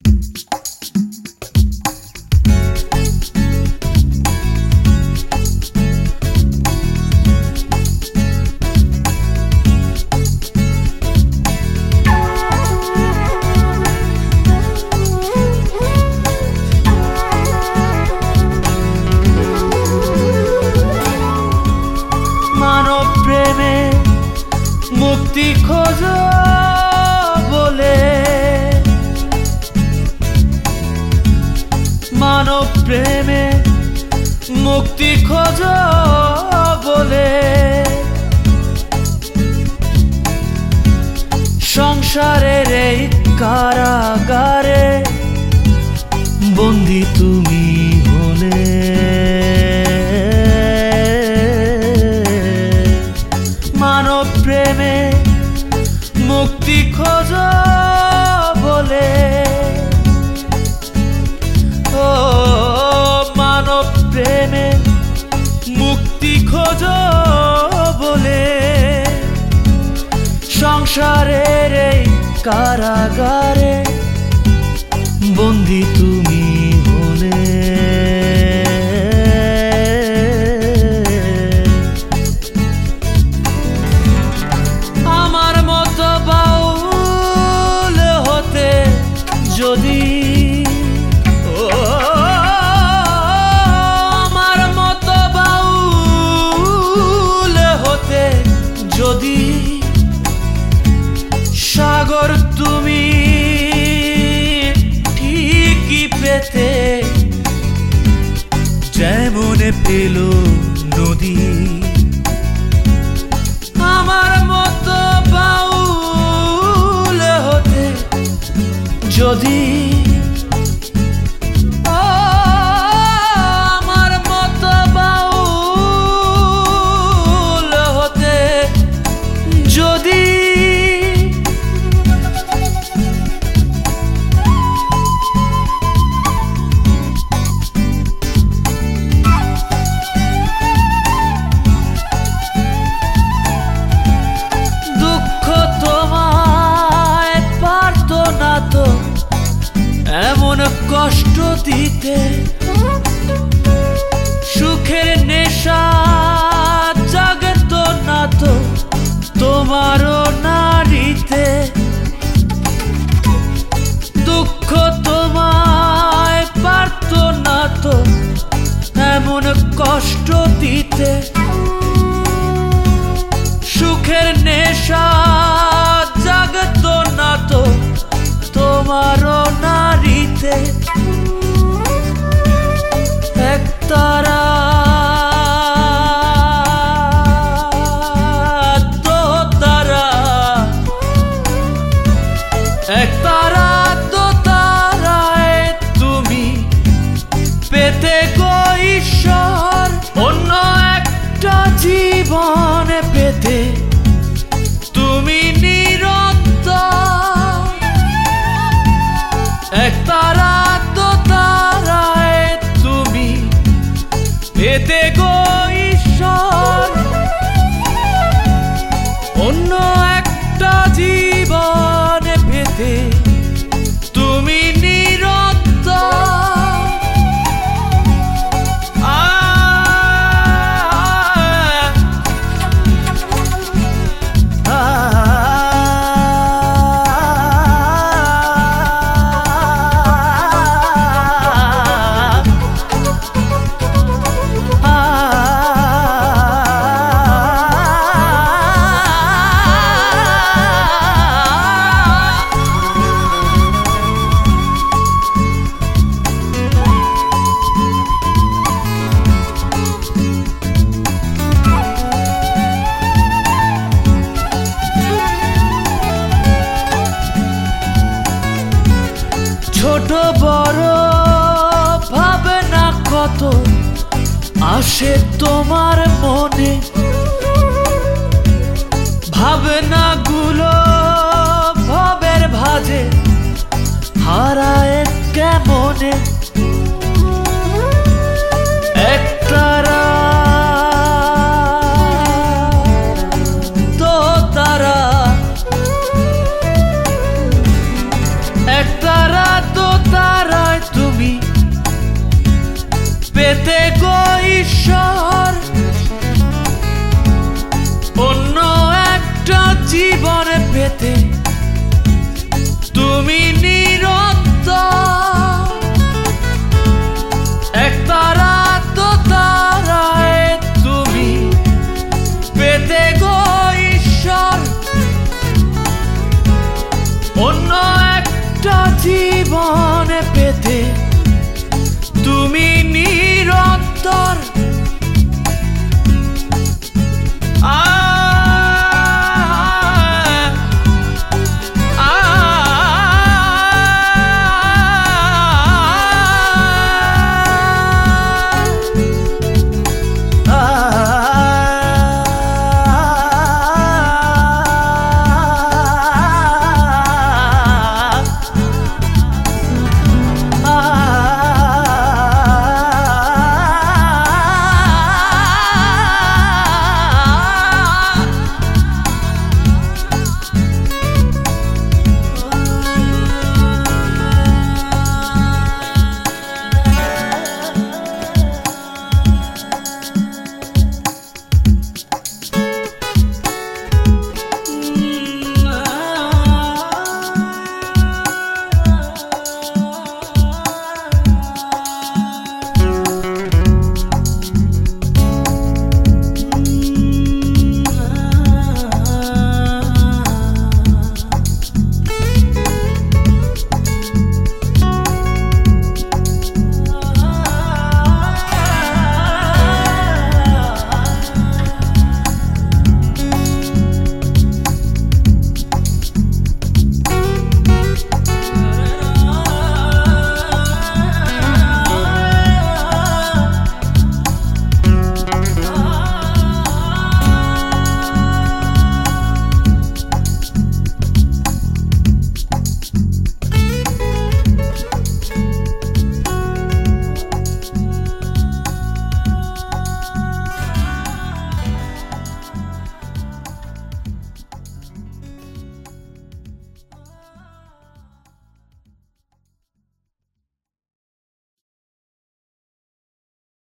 মুক্তি খোঁজো বলে, মানব প্রেমে মুক্তি খোঁজো বলে, সংসারের এই কারাগারে বন্দী তুমি হলে। মানব প্রেমে মুক্তি খোঁজো বলে, ও মানব প্রেমে মুক্তি খোঁজো বলে, সংসারের এই কারাগারে বন্দী তুমি হলে। আমার মতো বাউল হতে যদি, আমার মতো বাউল হতে যদি সাগর তুমি ঠিকই পেতে, যেমন পেল নদী। আমার মতো বাউল হতে যদি, আমার মতো বাউল হতে যদি, এমন কষ্ট দিতে, সুখের নেশা জাগত না তো তোমারও নারীতে। দুঃখ তোমায় পারত না তো এমন কষ্ট দিতে, সুখের নেশা জাগত না তো তোমারও নারীতে। একতারা দো তারা, একতারা দো তারায় তুমি পেতে গো ঈশ্বর, অন্য একটা জীবন পেতে তুমি নিরন্তর। একতারা দো তারায় তুমি পেতে গো ঈশ্বর, অন্য একটা জীবন পেতে তুমি নিরন্তর। ছোট বড় ভাবনা কত আসে তোমার মনে, ভাবনাগুলো ভবের ভাজে হারায় কেমনে। একতারা দো তারা, একতারা দো জীবনে